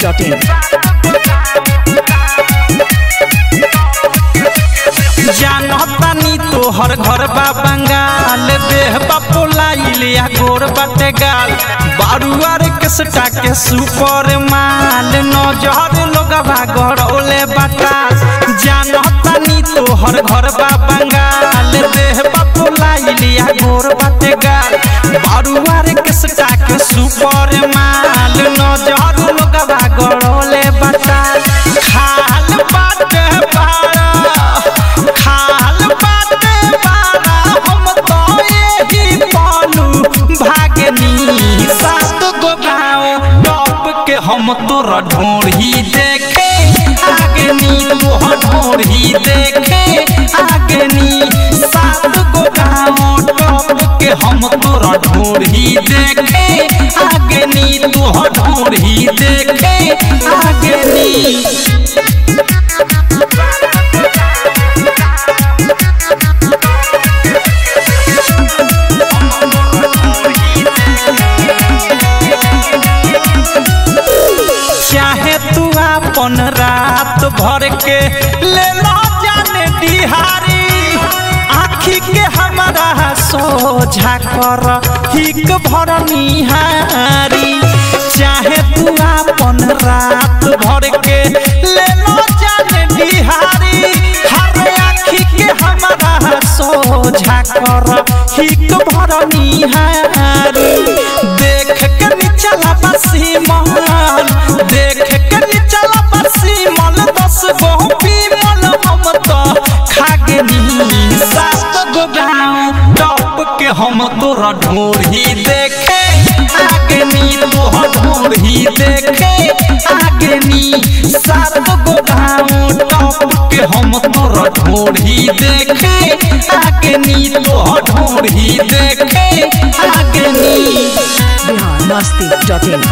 biharmasti.in जानतानी तोहर घर बा बंगाल देह बापोलाइलिया गोर बाटे गाल बारुआर के सटा के सुपर माल नजर लोगवा गड़ौले बाटाल जानतानी तोहर घर बा बंगाल देह बापोलाइलिया गोर बाटे गाल बारुआर के सटा के सुपर माल नजर लोगवा गड़ौले बाटाल खाल बाटे बारा खाल बाटे बारा हम तो यही पालू भागनी सात गो गाँव टॉप के हम तोरा ढोढ़ी देखे आगनी तोहर ढोढ़ी देखे आगनी सात गो गाँव टॉप के हम तोरा ढोढ़ी देखे आगनी तोहर ढोढ़ी देखे आगनी चाहे तू अपन रात भर के ले लो जाने दिहारी आँखी के हमारा सोझा कर हिक भर निहारी चाहे तू अपन रात भर के ले लो जाने दिहारी हर आँखी के हमारा सोझा कर हिक भर निहारी देख के निचला बसी महल देख के निचला बसी मल 10 गो पीमल हम तो खागनी सात गो गाँव टॉप के हम तोरा ढोढ़ी देखे आगनी तोहर ढोढ़ी देखे आगनी सात गो गाँव टॉप के हम तोरा ढोढ़ी देखे आगनी तोहर ढोढ़ी देखे आगनी biharmasti.in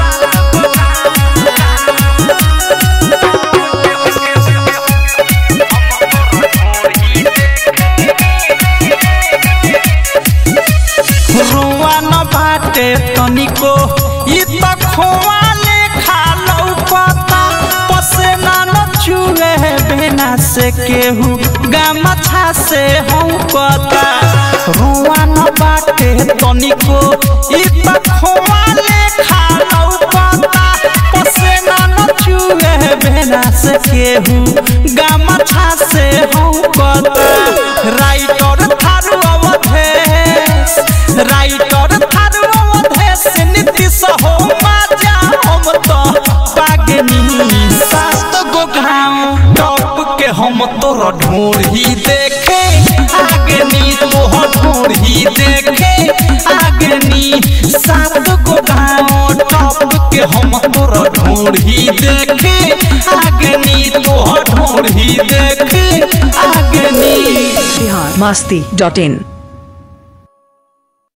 रुआ न बाटे तनिको ई त खोआ ले खा लौकता पसेना न चुए बिना से केहू गामछा से हौकता रुआ न बाटे तनिको ई त खोआ ले खा लौकता पसेना न चुए बिना से केहू गामछा से हौकता राइटर थारू अवधेश राइटर थारू अवधेश नीतीश हो माजा हम तो पागनी सात गो गाँव टॉप के हम तोरा ढोढ़ी देखे आगनी तोहर ढोढ़ी देखे आगनी सात गो गाँव टॉप के हम तोरा ढोढ़ी देखे आगनी तोहर ढोढ़ी देखे आगनी biharmasti.in